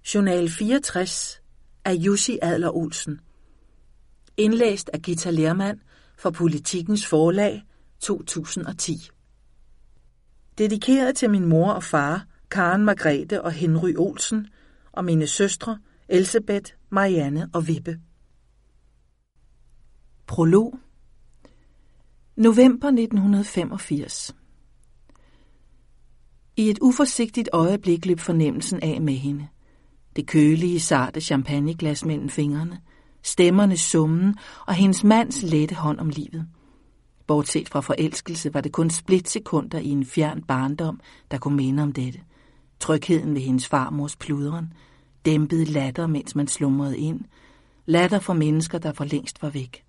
Journal 64 af Jussi Adler-Olsen. Indlæst af Githa Lehrmann for Politikens Forlag 2010. Dedikeret til min mor og far, Karen Margrethe og Henry Olsen, og mine søstre, Elsebeth, Marianne og Vippe. Prolog. November 1985. I et uforsigtigt øjeblik løb fornemmelsen af med hende. Det kølige, sarte champagneglas mellem fingrene, stemmernes summen og hendes mands lette hånd om livet. Bortset fra forelskelse var det kun splitsekunder i en fjern barndom, der kunne minde om dette. Trygheden ved hendes farmors pludren, dæmpet latter, mens man slumrede ind, latter for mennesker, der for længst var væk.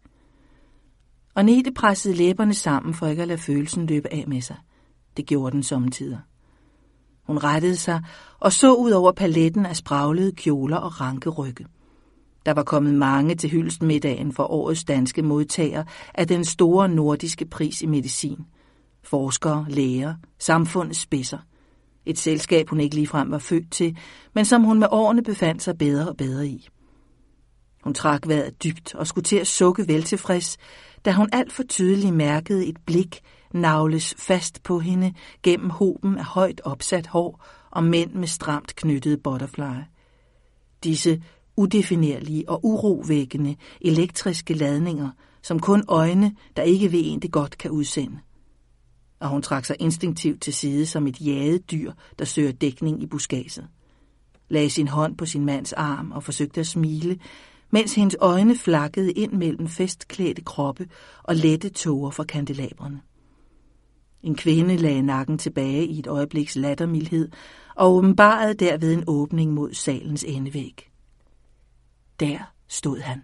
Og Nete pressede læberne sammen for ikke at lade følelsen løbe af med sig. Det gjorde den sommetider. Hun rettede sig og så ud over paletten af spraglede kjoler og ranke rygge. Der var kommet mange til hyldestmiddagen for årets danske modtager af den store nordiske pris i medicin. Forskere, læger, samfundets spidser. Et selskab, hun ikke ligefrem var født til, men som hun med årene befandt sig bedre og bedre i. Hun trak vejret dybt og skulle til at sukke veltilfreds, da hun alt for tydeligt mærkede et blik navles fast på hende gennem hoben af højt opsat hår og mænd med stramt knyttede butterfly. Disse udefinerlige og urovækkende elektriske ladninger, som kun øjne, der ikke ved en det godt, kan udsende. Og hun trak sig instinktivt til side som et jaget dyr, der søger dækning i buskadset. Lagde sin hånd på sin mands arm og forsøgte at smile, mens hendes øjne flakkede ind mellem festklædte kroppe og lette tåger fra kandelabrene. En kvinde lagde nakken tilbage i et øjebliks lattermildhed og åbenbarede derved en åbning mod salens endevæg. Der stod han.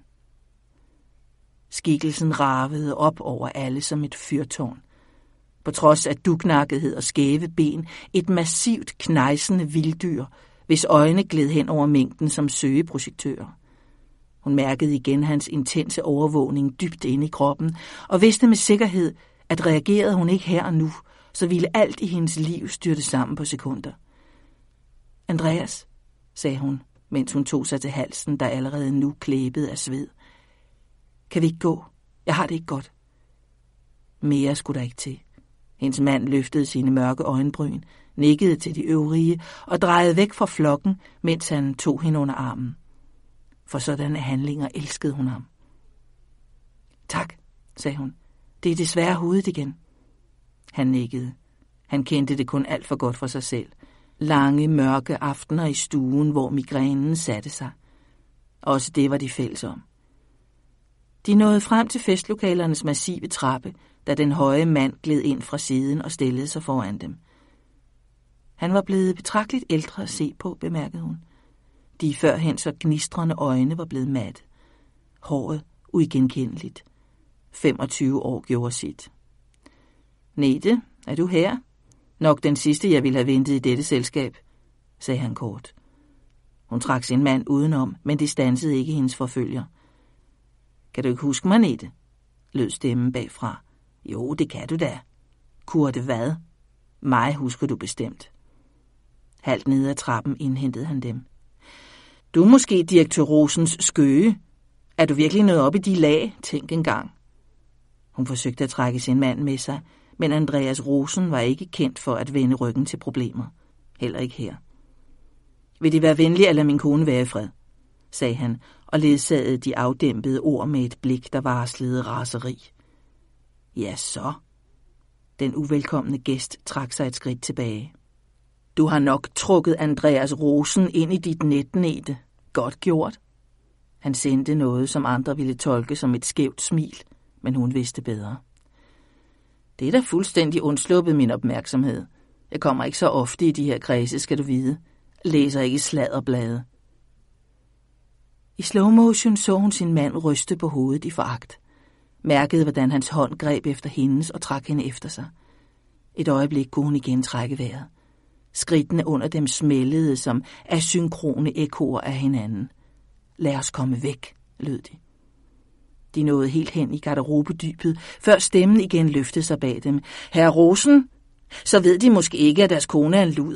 Skikkelsen ravede op over alle som et fyrtårn. På trods af dugnakkethed og skæve ben, et massivt knejsende vilddyr, hvis øjne gled hen over mængden som søgeprojektører. Hun mærkede igen hans intense overvågning dybt inde i kroppen, og vidste med sikkerhed, at reagerede hun ikke her og nu, så ville alt i hendes liv styrte sammen på sekunder. Andreas, sagde hun, mens hun tog sig til halsen, der allerede nu klæbede af sved. Kan vi ikke gå? Jeg har det ikke godt. Mere skulle der ikke til. Hendes mand løftede sine mørke øjenbryn, nikkede til de øvrige og drejede væk fra flokken, mens han tog hende under armen. For sådanne handlinger elskede hun ham. Tak, sagde hun. Det er desværre hovedet igen. Han nikkede. Han kendte det kun alt for godt for sig selv. Lange, mørke aftener i stuen, hvor migrænen satte sig. Også det var de fælles om. De nåede frem til festlokalernes massive trappe, da den høje mand gled ind fra siden og stillede sig foran dem. Han var blevet betragteligt ældre at se på, bemærkede hun. De førhen så gnistrende øjne var blevet matte. Håret uigenkendeligt. 25 år gjorde sit. Nete, er du her? Nok den sidste, jeg ville have ventet i dette selskab, sagde han kort. Hun trak sin mand udenom, men det standsede ikke hendes forfølger. Kan du ikke huske mig, Nete? Lød stemmen bagfra. Jo, det kan du da. Kurte hvad? Mig husker du bestemt. Halvt nede ad trappen indhentede han dem. Du er måske direktør Rosens skøge. Er du virkelig nået op i de lag? Tænk engang. Hun forsøgte at trække sin mand med sig, men Andreas Rosen var ikke kendt for at vende ryggen til problemer. Heller ikke her. Vil de være venlige at lade min kone være i fred, sagde han, og ledsagede de afdæmpede ord med et blik, der varslede raseri. Ja, så. Den uvelkomne gæst trak sig et skridt tilbage. Du har nok trukket Andreas Rosen ind i dit net, Nete. Godt gjort. Han sendte noget, som andre ville tolke som et skævt smil, men hun vidste bedre. Det er da fuldstændig undsluppet min opmærksomhed. Jeg kommer ikke så ofte i de her kredse, skal du vide. Læser ikke sladderblade. I slow motion så hun sin mand ryste på hovedet i foragt. Mærkede, hvordan hans hånd greb efter hendes og trak hende efter sig. Et øjeblik kunne hun igen trække vejret. Skridtene under dem smældede som asynkrone ekkoer af hinanden. Lad os komme væk, lød de. De nåede helt hen i garderobedybet, før stemmen igen løftede sig bag dem. Herre Rosen, så ved de måske ikke, at deres kone er en luder.